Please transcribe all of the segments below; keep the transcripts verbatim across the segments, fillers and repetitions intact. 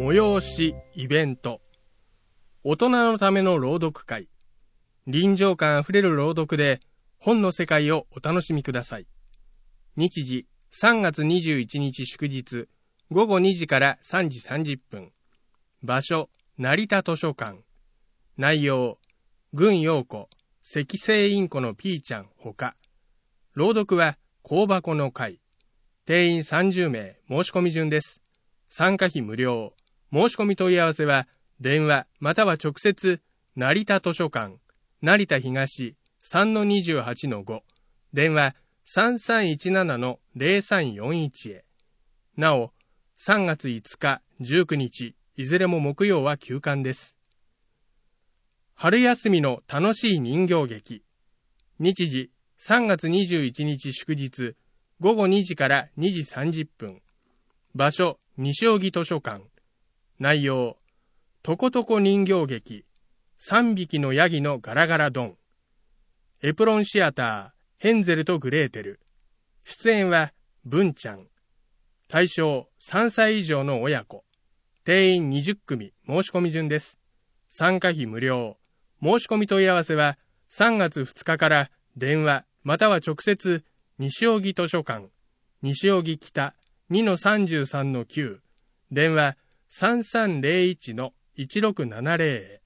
催し、イベント。大人のための朗読会。臨場感あふれる朗読で本の世界をお楽しみください。日時さんがつにじゅういちにち祝日ごごにじからさんじさんじゅっぷん。場所成田図書館。内容軍陽子、赤星インコのピーちゃんほか。朗読は香箱の会。定員さんじゅうめい、申し込み順です。参加費無料。申し込み問い合わせは電話または直接成田図書館成田東 さんのにじゅうはちのご 電話 さんさんいちななのゼロさんよんいち へ。なおさんがついつかじゅうくにちいずれも木曜は休館です。春休みの楽しい人形劇。日時さんがつにじゅういちにち祝日ごごにじからにじさんじゅっぷん。場所西荻図書館。内容とことこ人形劇さんびきのヤギのガラガラドン。エプロンシアターヘンゼルとグレーテル。出演は文ちゃん。対象さんさい以上の親子。定員にじゅっくみ、申し込み順です。参加費無料。申し込み問い合わせはさんがつふつかから電話または直接西荻図書館西荻北 にのさんじゅうさんのきゅう 電話 さんさんゼロいちのいちろくななゼロ へ。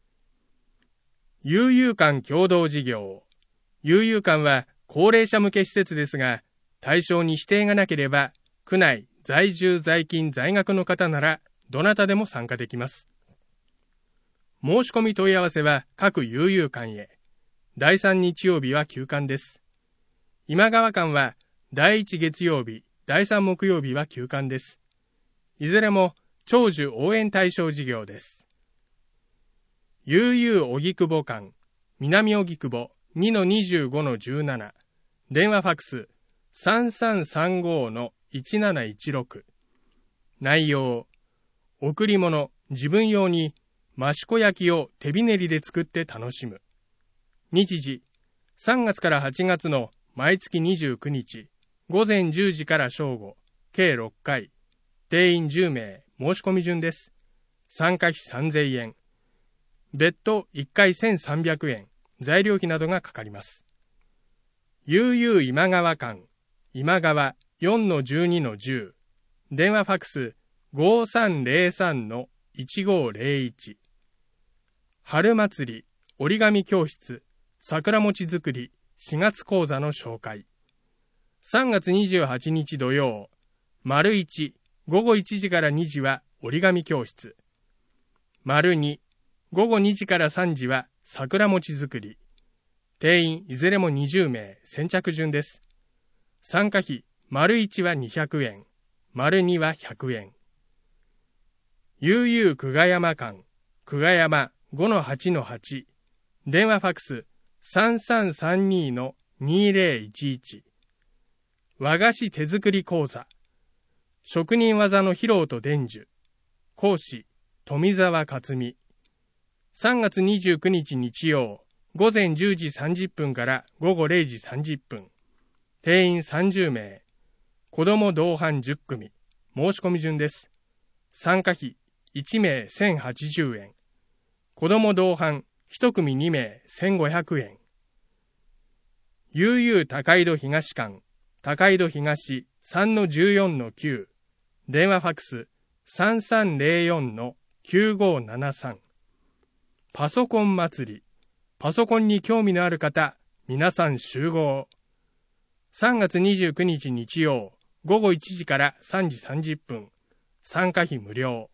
悠々館共同事業。悠々館は高齢者向け施設ですが、対象に指定がなければ区内在住在勤在学の方ならどなたでも参加できます。申し込み問い合わせは各悠々館へ。だいさん日曜日は休館です。今川館はだいいち月曜日だいさん木曜日は休館です。いずれも長寿応援対象事業です。悠々荻窪館南荻窪 にのにじゅうごのじゅうなな。電話ファックス さんさんさんごのいちなないちろく。内容贈り物自分用に益子焼きを手びねりで作って楽しむ。日時さんがつからはちがつの毎月にじゅうくにちごぜんじゅうじから正午計ろっかい。定員じゅうめい、申し込み順です。参加費さんぜんえん。別途いっかいせんさんびゃくえん。材料費などがかかります。悠々今川館今川 よんのじゅうにのじゅう。電話ファックス ごさんゼロさんのいちごゼロいち。春祭り折り紙教室桜餅作りしがつ講座の紹介。さんがつにじゅうはちにち土曜丸いちごごいちじからにじは折り紙教室。丸にごごにじからさんじは桜餅作り。定員いずれもにじゅうめい、先着順です。参加費丸いちはにひゃくえん丸にはひゃくえん。悠々久我山館久我山 ごのはちのはち。電話ファックス さんさんさんにのにゼロいちいち。和菓子手作り講座職人技の披露と伝授。講師富澤克美。さんがつにじゅうくにち日曜ごぜんじゅうじさんじゅっぷんからごごれいじさんじゅっぷん。定員さんじゅうめい。子ども同伴じゅっくみ。申し込み順です。参加費いちめいせんはちじゅうえん。子ども同伴いち組にめいせんごひゃくえん。悠々高井戸東館高井戸東 さんのじゅうよんのきゅう。電話ファックス さんさんゼロよんのきゅうごななさん。パソコン祭りパソコンに興味のある方皆さん集合。さんがつにじゅうくにち日曜ごごいちじからさんじさんじゅっぷん。参加費無料。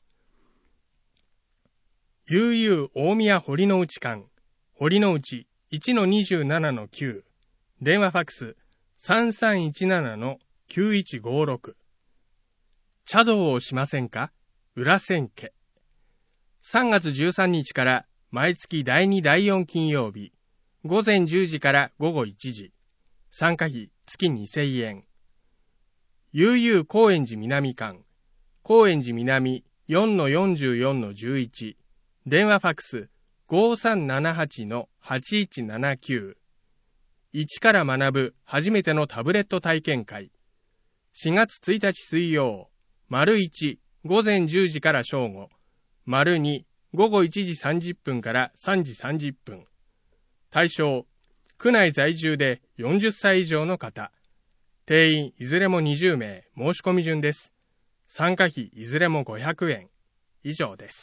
悠々大宮堀之内館堀之内 いちのにじゅうななのきゅう。電話ファックス さんさんいちななのきゅういちごろく。茶道をしませんか裏千家。さんがつじゅうさんにちから毎月だいにだいよん金曜日ごぜんじゅうじからごごいちじ。参加費月にせんえん。悠々高円寺南館高円寺南 よんのよんじゅうよんのじゅういち。電話ファックス ごさんななはちのはちいちななきゅう。一から学ぶ初めてのタブレット体験会。しがつついたち水曜丸いち午前じゅうじから正午。丸に、午後いちじさんじゅっぷんからさんじさんじゅっぷん。対象、区内在住でよんじゅっさい以上の方。定員いずれもにじゅうめい、申し込み順です。参加費いずれもごひゃくえん。以上です。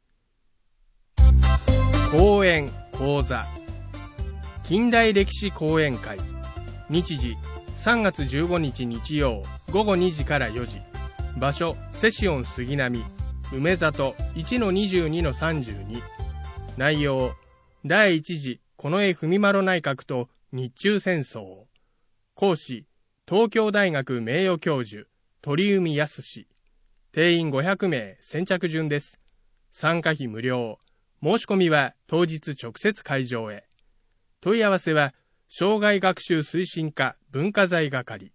講演講座近代歴史講演会。日時さんがつじゅうごにち日曜午後にじからよじ。場所セシオン杉並梅里 いちのにじゅうにのさんじゅうに。内容第一次近衛文麿内閣と日中戦争。講師東京大学名誉教授鳥海康。定員ごひゃくめい、先着順です。参加費無料。申し込みは当日直接会場へ。問い合わせは生涯学習推進課文化財係。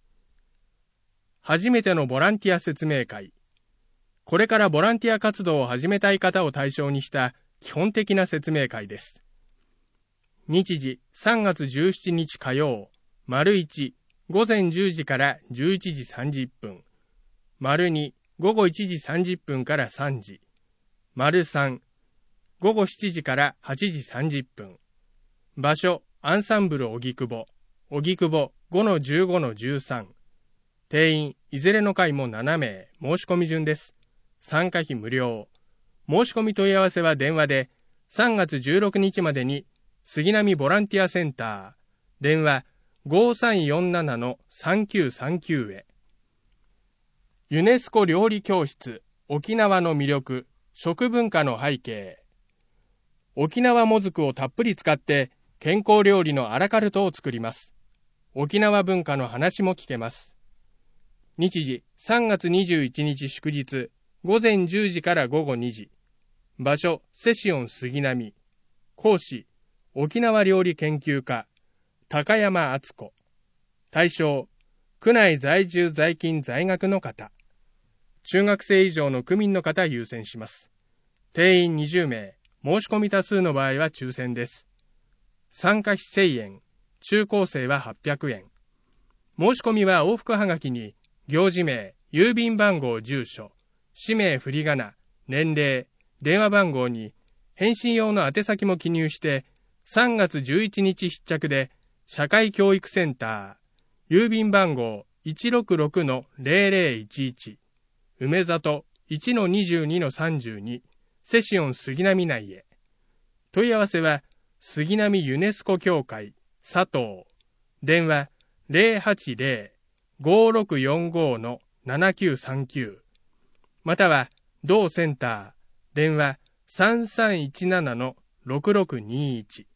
初めてのボランティア説明会。これからボランティア活動を始めたい方を対象にした基本的な説明会です。日時さんがつじゅうしちにち火曜、丸いち、午前じゅうじからじゅういちじさんじゅっぷん。丸に、午後いちじさんじゅっぷんからさんじ。丸さん、午後しちじからはちじさんじゅっぷん。場所、アンサンブル荻窪。荻窪 ごのじゅうごのじゅうさん。定員、いずれの回もななめい、申し込み順です。参加費無料。申し込み問い合わせは電話で、さんがつじゅうろくにちまでに、杉並ボランティアセンター、電話 ごさんよんななのさんきゅうさんきゅう へ。ユネスコ料理教室、沖縄の魅力、食文化の背景。沖縄もずくをたっぷり使って健康料理のアラカルトを作ります。沖縄文化の話も聞けます。日時さんがつにじゅういちにち祝日、午前じゅうじから午後にじ。場所セシオン杉並。講師沖縄料理研究家高山敦子。対象区内在住在勤在学の方。中学生以上の区民の方優先します。定員にじゅうめい、申し込み多数の場合は抽選です。参加費せんえん、中高生ははっぴゃくえん。申し込みは往復はがきに行事名、郵便番号、住所、氏名、振り仮名、年齢、電話番号に返信用の宛先も記入してさんがつじゅういちにち必着で社会教育センター、郵便番号 いちろくろくのぜろぜろいちいち、梅里 いちのにじゅうにのさんじゅうに、セシオン杉並内へ。問い合わせは杉並ユネスコ協会佐藤。電話 ゼロはちゼロ ごろくよんごのななきゅうさんきゅう。または同センター電話 さんさんいちななのろくろくにいち。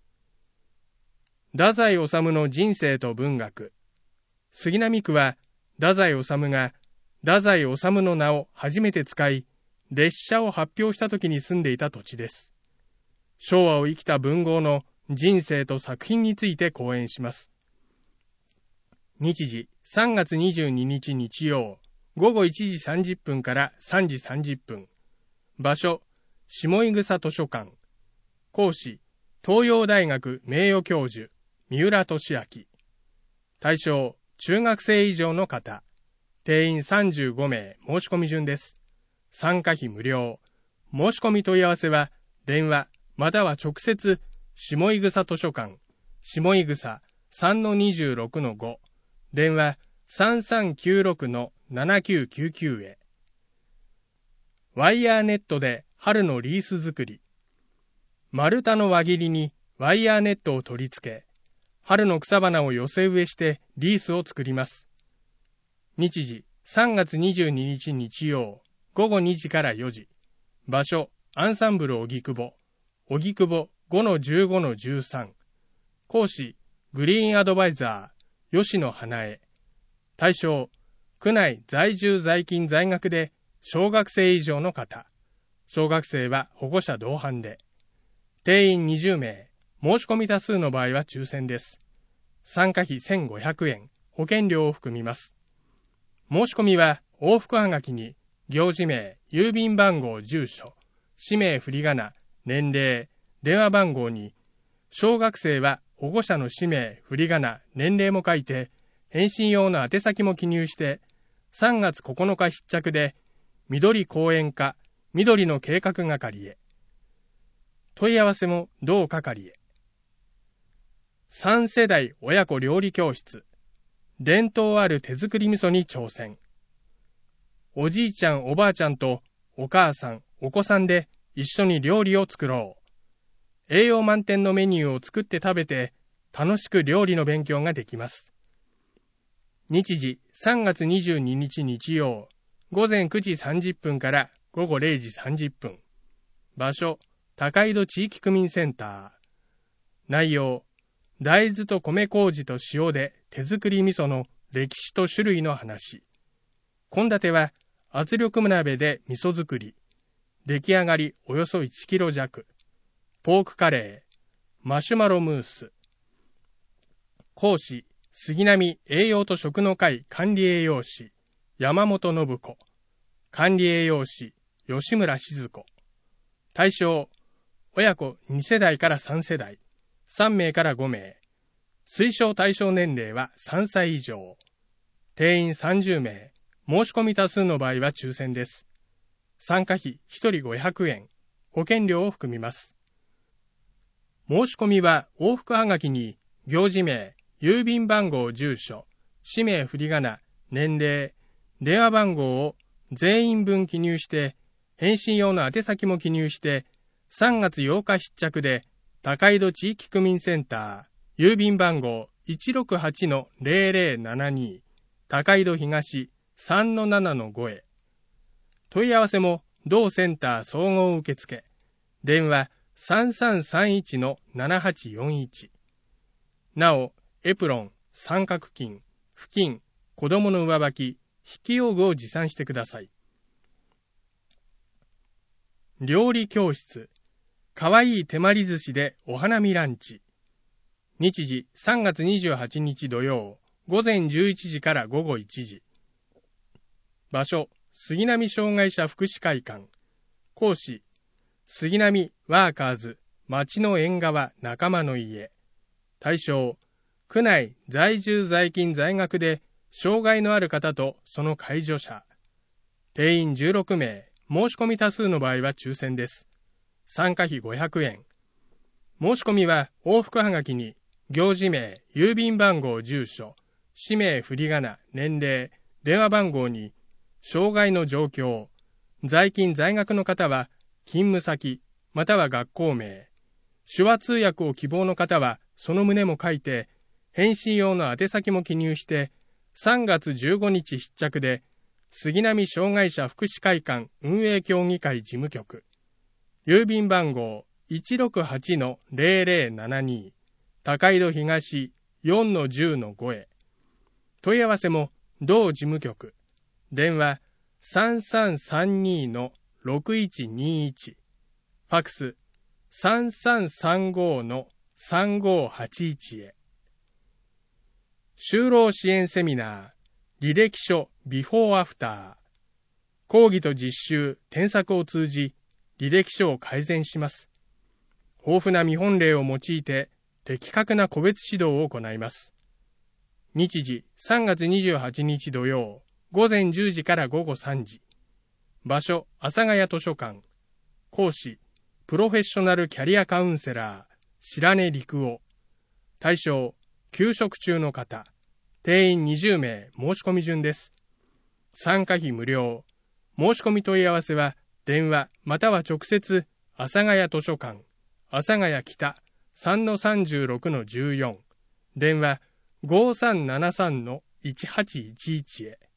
太宰治の人生と文学。杉並区は太宰治が太宰治の名を初めて使い、列車を発表した時に住んでいた土地です。昭和を生きた文豪の人生と作品について講演します。日時さんがつにじゅうににち日曜、午後いちじさんじゅっぷんからさんじさんじゅっぷん。場所、下井草図書館。講師、東洋大学名誉教授、三浦俊明。対象、中学生以上の方。定員さんじゅうごめい、申し込み順です。参加費無料。申し込み問い合わせは電話または直接下井草図書館下井草 さんのにじゅうろくのご、電話さんさんきゅうろくのななきゅうきゅうきゅうへ。ワイヤーネットで春のリース作り。丸太の輪切りにワイヤーネットを取り付け、春の草花を寄せ植えしてリースを作ります。日時さんがつにじゅうににち日曜、午後にじからよじ。場所、アンサンブル荻窪。荻窪 ごのじゅうごのじゅうさん。講師、グリーンアドバイザー、吉野花江。対象、区内在住在勤在学で小学生以上の方。小学生は保護者同伴で。定員にじゅうめい、申し込み多数の場合は抽選です。参加費せんごひゃくえん、保険料を含みます。申し込みは往復はがきに行事名、郵便番号、住所、氏名、振り仮名、年齢、電話番号に、小学生は保護者の氏名、振り仮名、年齢も書いて、返信用の宛先も記入して、さんがつここのか必着で、 緑公園課緑の計画係へ。問い合わせも同係へ。さん世代親子料理教室。伝統ある手作り味噌に挑戦。おじいちゃんおばあちゃんとお母さんお子さんで一緒に料理を作ろう。栄養満点のメニューを作って食べて楽しく料理の勉強ができます。日時さんがつにじゅうににち日曜ごぜんくじさんじゅっぷんからごごれいじさんじゅっぷん。場所高井戸地域区民センター。内容大豆と米麹と塩で手作り味噌の歴史と種類の話。献立は圧力鍋で味噌作り。出来上がりおよそいちキロ弱。ポークカレー、マシュマロムース。講師、杉並栄養と食の会管理栄養士、山本信子。管理栄養士、吉村静子。対象、親子に世代からさん世代、さんめいからごめい。推奨対象年齢はさんさい以上。定員さんじゅうめい、申し込み多数の場合は抽選です。参加費ひとりごひゃくえん、保険料を含みます。申し込みは往復はがきに行事名、郵便番号、住所、氏名、振り仮名、年齢、電話番号を全員分記入して、返信用の宛先も記入して、さんがつようか必着で、高井戸地域区民センター、郵便番号 いちろくはちのぜろぜろななに、高井戸東 さんのななのご へ。問い合わせも同センター総合受付。電話さんさんさんいちのななはちよんいち。なお、エプロン、三角巾、布巾、子供の上履き、筆記用具を持参してください。料理教室。かわいい手まり寿司でお花見ランチ。日時さんがつにじゅうはちにち土曜、ごぜんじゅういちじからごごいちじ。場所、杉並障害者福祉会館。講師、杉並ワーカーズ町の縁側仲間の家。対象、区内在住在勤在学で障害のある方とその介助者。定員じゅうろくめい、申し込み多数の場合は抽選です。参加費ごひゃくえん。申し込みは往復はがきに行事名、郵便番号、住所、氏名、振り仮名、年齢、電話番号に障害の状況、在勤在学の方は勤務先または学校名、手話通訳を希望の方はその旨も書いて、返信用の宛先も記入してさんがつじゅうごにち必着で、杉並障害者福祉会館運営協議会事務局、郵便番号 いちろくはちのぜろぜろななに、高井戸東 よんのじゅうのご へ。問い合わせも同事務局。電話さんさんさんにのろくいちにいち。ファクスさんさんさんごのさんごはちいちへ。就労支援セミナー、履歴書ビフォーアフター。講義と実習、添削を通じ、履歴書を改善します。豊富な見本例を用いて、的確な個別指導を行います。日時さんがつにじゅうはちにち土曜、ごぜんじゅうじからごごさんじ。場所、阿佐ヶ谷図書館。講師、プロフェッショナルキャリアカウンセラー、白根陸夫。対象、休職中の方。定員にじゅうめい、申し込み順です。参加費無料。申し込み問い合わせは、電話または直接、阿佐ヶ谷図書館、阿佐ヶ谷北 さんのさんじゅうろくのじゅうよん。電話ごさんななさんのいちはちいちいちへ。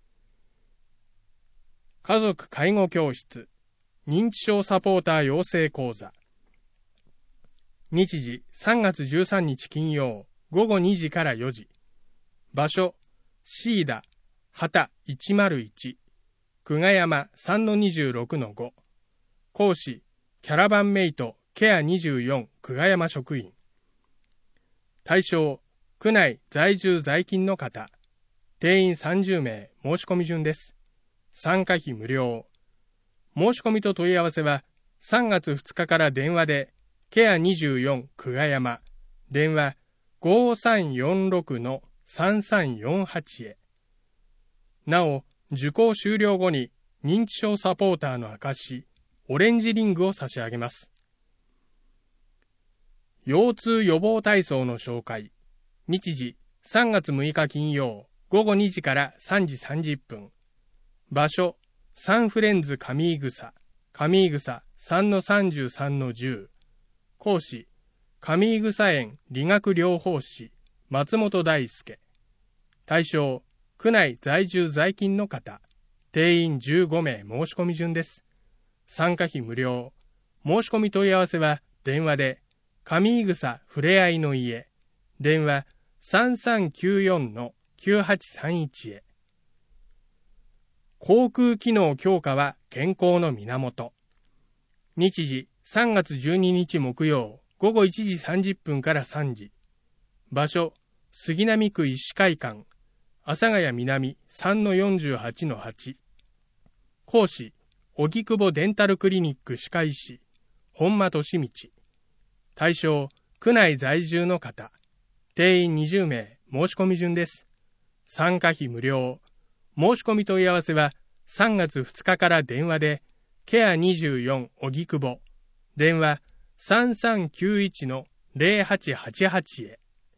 家族介護教室、認知症サポーター養成講座。日時さんがつじゅうさんにち金曜、ごごにじからよじ。場所、シーダ、畑いちまるいち、久我山 さんのにじゅうろくのご。講師、キャラバンメイトケアにじゅうよん久我山職員。対象、区内在住在勤の方。定員さんじゅうめい、申し込み順です。参加費無料。申し込みと問い合わせはさんがつふつかから電話でケアにじゅうよん久我山、電話ごさんよんろくのさんさんよんはちへ。なお、受講終了後に認知症サポーターの証、オレンジリングを差し上げます。腰痛予防体操の紹介。日時さんがつむいか金曜ごごにじからさんじさんじゅっぷん。場所サンフレンズ上井草、上井草 さんのさんじゅうさんのじゅう。講師上井草園理学療法士松本大輔。対象区内在住在勤の方。定員じゅうごめい申し込み順です。参加費無料。申し込み問い合わせは電話で上井草ふれあいの家、電話 さんさんきゅうよんのきゅうはちさんいち へ。口腔機能強化は健康の源。日時さんがつじゅうににち木曜ごごいちじさんじゅっぷんからさんじ。場所杉並区医師会館、阿佐ヶ谷南 さんのよんじゅうはちのはち。講師荻窪デンタルクリニック歯科医師本間俊道。対象区内在住の方。定員にじゅうめい申し込み順です。参加費無料。申し込み問い合わせはさんがつふつかから電話でケアにじゅうよん荻窪、電話 さんさんきゅういちのぜろはちはちはち へ。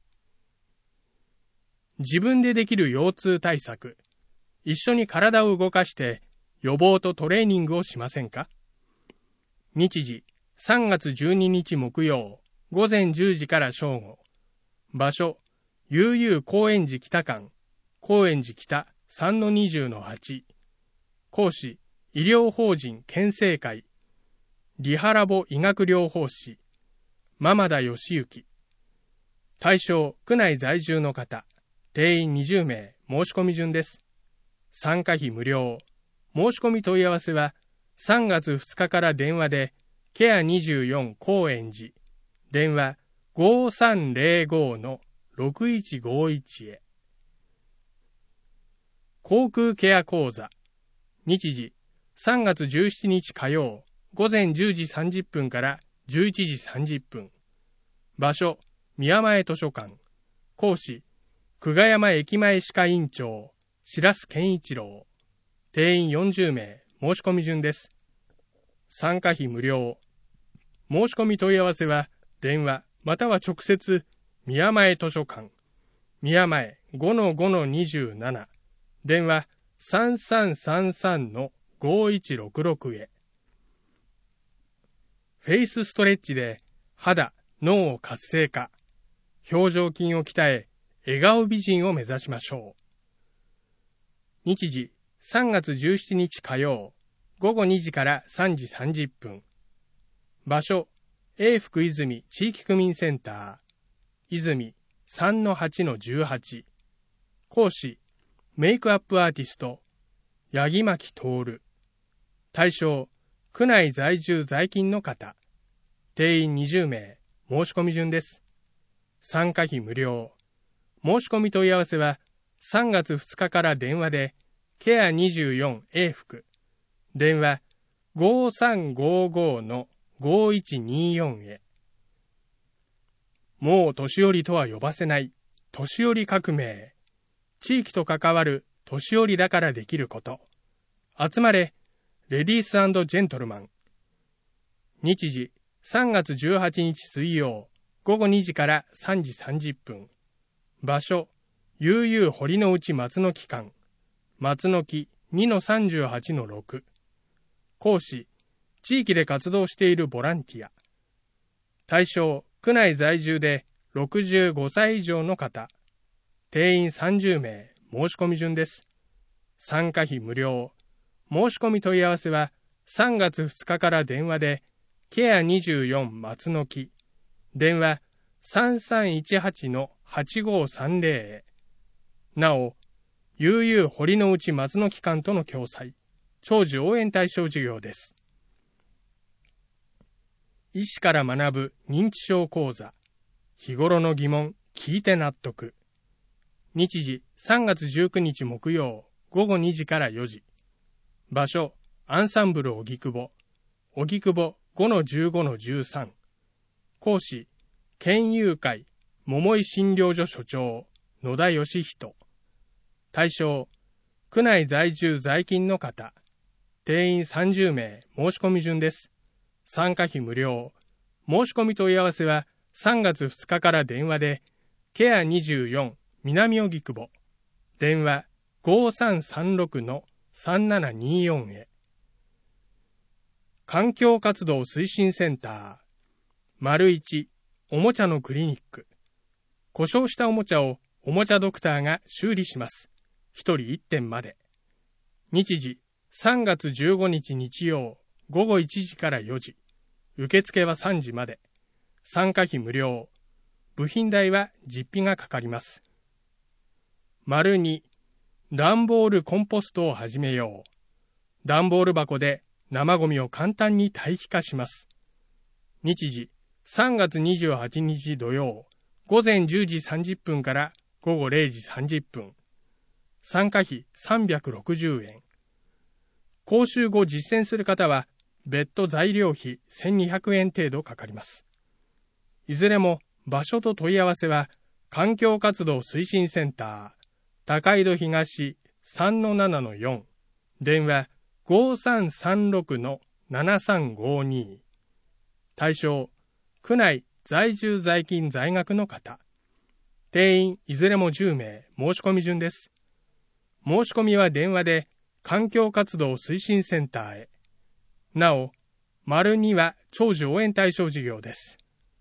自分でできる腰痛対策。一緒に体を動かして予防とトレーニングをしませんか？日時さんがつじゅうににち木曜ごぜんじゅうじから正午。場所悠々高円寺北館、高円寺北 さんのにじゅうのはち。講師医療法人健生会リハラボ医学療法士間田義行。対象区内在住の方。定員にじゅうめい申し込み順です。参加費無料。申し込み問い合わせはさんがつふつかから電話でケアにじゅうよん高円寺、電話 ごさんぜろごのろくいちごいち へ。口腔ケア講座。日時さんがつじゅうしちにち火曜ごぜんじゅうじさんじゅっぷんからじゅういちじさんじゅっぷん。場所宮前図書館。講師久我山駅前歯科院長白須健一郎。定員よんじゅうめい申し込み順です。参加費無料。申し込み問い合わせは電話または直接宮前図書館、宮前 ごのごのにじゅうなな、電話 さんさんさんさんのごいちろくろく へ。フェイスストレッチで肌、脳を活性化、表情筋を鍛え、笑顔美人を目指しましょう。日時さんがつじゅうしちにち火曜ごごにじからさんじさんじゅっぷん。場所永福泉地域区民センター、泉 さんのはちのじゅうはち。講師メイクアップアーティスト八木巻徹。対象区内在住在勤の方。定員にじゅうめい申し込み順です。参加費無料。申し込み問い合わせはさんがつふつかから電話でケアにじゅうよん永福、電話 ごさんごごのごいちによん へ。もう年寄りとは呼ばせない年寄り革命。地域と関わる年寄りだからできること。集まれレディース&ジェントルマン。日時さんがつじゅうはちにち水曜ごごにじからさんじさんじゅっぷん。場所悠々堀之内松の木館、松の木 にのさんじゅうはちのろく。講師地域で活動しているボランティア。対象区内在住でろくじゅうごさい以上の方。定員さんじゅうめい申し込み順です。参加費無料。申し込み問い合わせはさんがつふつかから電話でケアにじゅうよん松の木、電話 さんさんいちはちのはちごさんぜろ へ。なお悠々堀之内松の木館との共催、長寿応援対象事業です。医師から学ぶ認知症講座。日頃の疑問聞いて納得。日時さんがつじゅうくにち木曜ごごにじからよじ。場所アンサンブル荻窪、荻窪 ごのじゅうごのじゅうさん。講師県友会桃井診療所所長野田義人。対象区内在住在勤の方。 定員さんじゅうめい、申し込み順です。参加費無料。申し込み問い合わせはさんがつふつかから電話で、ケアにじゅうよん南荻窪、電話 ごさんさんろくのさんななによん へ。環境活動推進センター、丸いち、おもちゃのクリニック。故障したおもちゃをおもちゃドクターが修理します。ひとりいってんまで。日時、さんがつじゅうごにち日曜、ごごいちじからよじ。受付はさんじまで。参加費無料。部品代は実費がかかります。丸に、段ボールコンポストを始めよう。段ボール箱で生ゴミを簡単に堆肥化します。日時、さんがつにじゅうはちにち土曜、ごぜんじゅうじさんじゅっぷんからごごれいじさんじゅっぷん。参加費さんびゃくろくじゅうえん。講習後実践する方は、別途材料費せんにひゃくえん程度かかります。いずれも場所と問い合わせは、環境活動推進センター、高井戸東 さんのななのよん、電話 ごさんさんろくのななさんごに。対象、区内在住在勤在学の方。定員いずれもじゅうめい、申し込み順です。申し込みは電話で、環境活動推進センターへ。なお、丸には長寿応援対象事業です。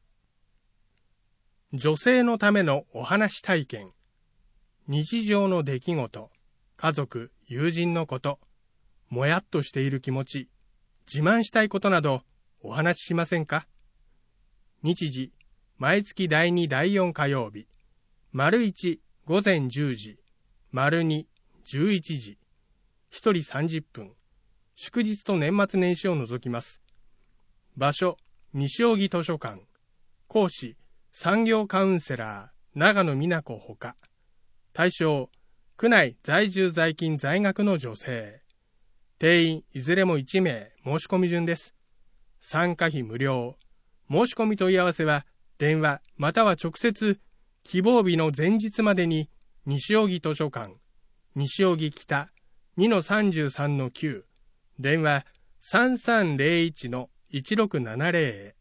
女性のためのお話体験。日常の出来事、家族、友人のこと、もやっとしている気持ち、自慢したいことなどお話ししませんか？日時、毎月だいに、だいよん火曜日。丸いち、ごぜんじゅうじ。丸に、じゅういちじ。ひとりさんじゅっぷん。祝日と年末年始を除きます。場所、西荻図書館。講師、産業カウンセラー、長野美奈子ほか。対象、区内在住在勤在学の女性。定員いずれもいちめい、申し込み順です。参加費無料。申し込み問い合わせは、電話または直接、希望日の前日までに、西荻図書館、西荻北 にのさんじゅうさんのきゅう、電話 さんさんぜろいちのいちろくななぜろ へ。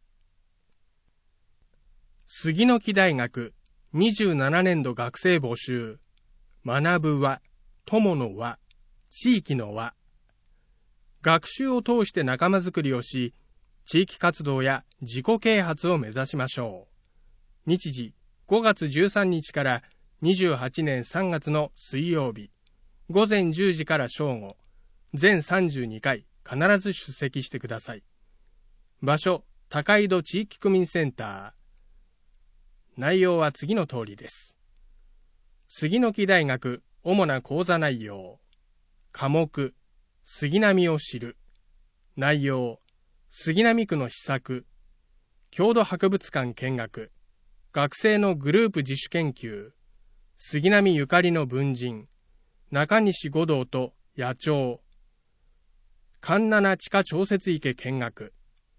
杉の木大学にじゅうななねんど学生募集。学ぶ輪、友の輪、地域の輪。学習を通して仲間づくりをし、地域活動や自己啓発を目指しましょう。日時、ごがつじゅうさんにちからにじゅうはちねんさんがつの水曜日、ごぜんじゅうじから正午、全さんじゅうにかい必ず出席してください。場所、高井戸地域区民センター。内容は次の通りです。杉の木大学主な講座内容。科目、杉並を知る。内容、杉並区の施策。郷土博物館見学。学生のグループ自主研究。杉並ゆかりの文人。中西五道と野鳥。環七地下調節池見学。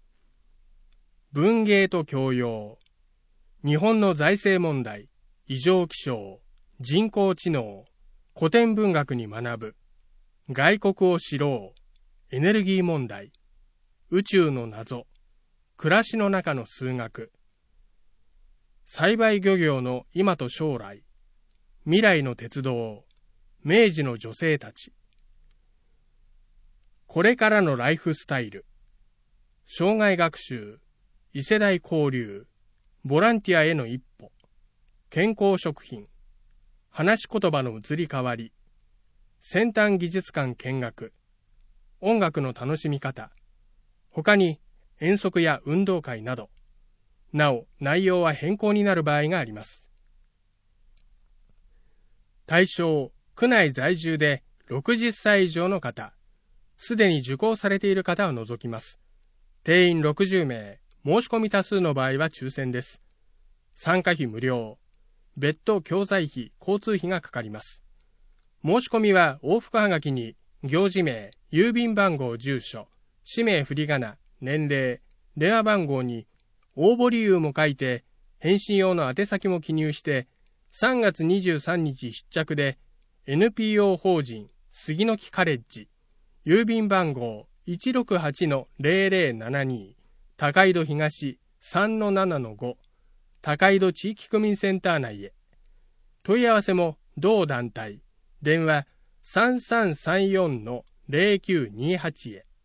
文芸と教養。日本の財政問題、異常気象、人工知能、古典文学に学ぶ。外国を知ろう。エネルギー問題。宇宙の謎。暮らしの中の数学。栽培漁業の今と将来。未来の鉄道。明治の女性たち。これからのライフスタイル。生涯学習。異世代交流。ボランティアへの一歩。健康食品。話し言葉の移り変わり。先端技術館見学。音楽の楽しみ方。他に遠足や運動会など。なお、内容は変更になる場合があります。対象、区内在住でろくじゅっさい以上の方。すでに受講されている方を除きます。定員ろくじゅうめい。申し込み多数の場合は抽選です。参加費無料。別途教材費、交通費がかかります。申し込みは往復はがきに、行事名、郵便番号、住所、氏名振り仮名、年齢、電話番号に、応募理由も書いて、返信用の宛先も記入して、さんがつにじゅうさんにち必着で、エヌピーオー 法人、杉の木カレッジ、 郵便番号 いちろくはちのゼロゼロななに 高井戸東 さんのななのご 高井戸地域区民センター内へ。問い合わせも同団体。電話 さんさんさんよんのゼロきゅうにはち へ。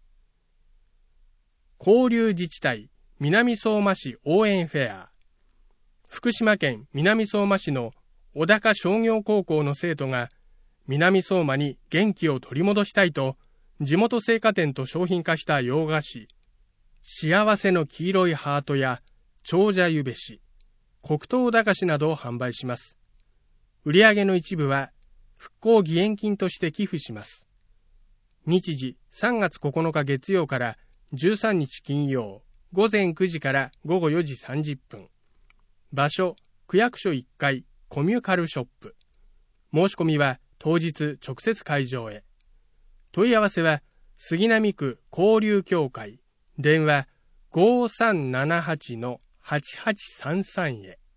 交流自治体南相馬市応援フェア。福島県南相馬市の小高商業高校の生徒が南相馬に元気を取り戻したいと地元製菓店と商品化した洋菓子幸せの黄色いハートや長者ゆべし、黒糖駄菓子などを販売します。売上の一部は復興義援金として寄付します。日時さんがつここのか月曜からじゅうさんにち金曜、午前くじから午後よじさんじゅっぷん。場所、区役所いっかいコミュカルショップ。申し込みは当日直接会場へ。問い合わせは杉並区交流協会。電話ごさんななはちのはちはちさんさんへ。